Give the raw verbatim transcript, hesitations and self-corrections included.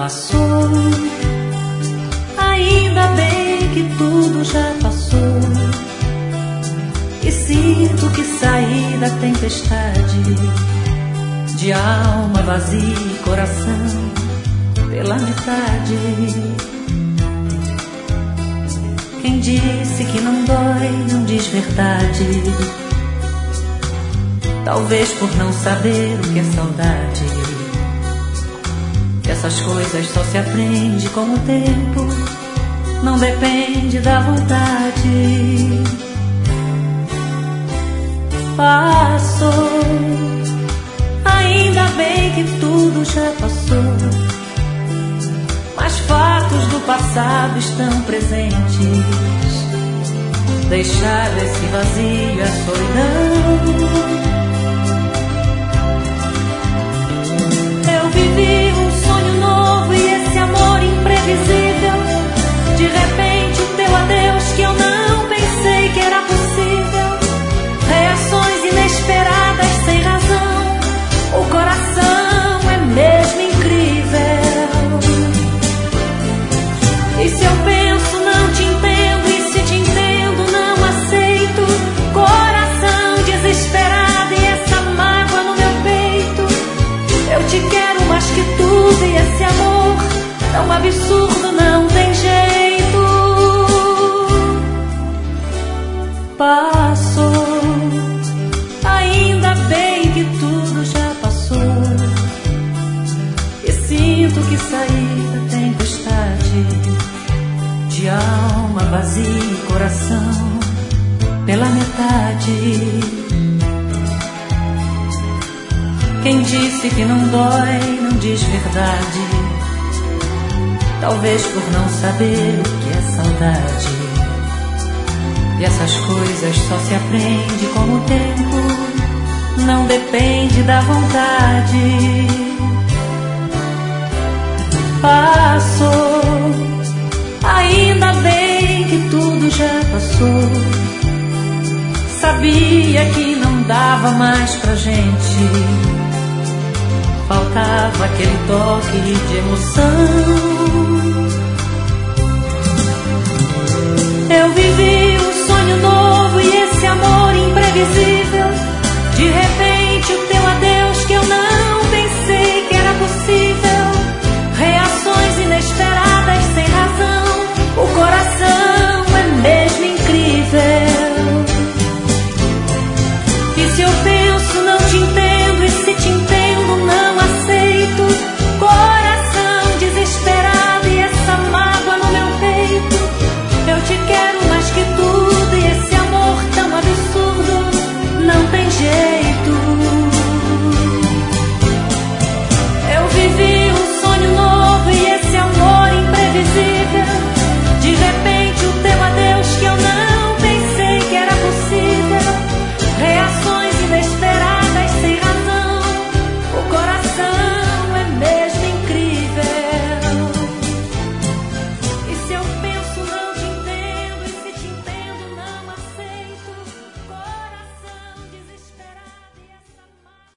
passou. Ainda bem que tudo já passou. E sinto que saí da tempestade, de alma vazia e coração pela metade. Quem disse que não dói não diz verdade. Talvez por não saber o que é saudade. Essas coisas só se aprende com o tempo, não depende da vontade. Passou, ainda bem que tudo já passou. Mas fatos do passado estão presentes, deixaram esse vazio e a solidão. Eu vivi um sonho novo e esse amor imprevisível. De repente o teu adeus que eu não pensei que era possível. Reações inesperadas sem razão. O coração é mesmo incrível. E se eu penso não te entendo, e se te entendo não aceito. Coração desesperado e essa mágoa no meu peito. Eu te quero mais que tudo e esse amor tão absurdo não tem jeito. Passou, ainda bem que tudo já passou. E sinto que saí da tempestade, de alma vazia e coração pela metade. Quem disse que não dói não diz verdade. Talvez por não saber o que é saudade. E essas coisas só se aprende com o tempo, não depende da vontade. Passou, ainda bem que tudo já passou. Sabia que não dava mais pra gente, faltava aquele toque de emoção. Eu vivi um sonho novo e esse amor imprevisível. De repente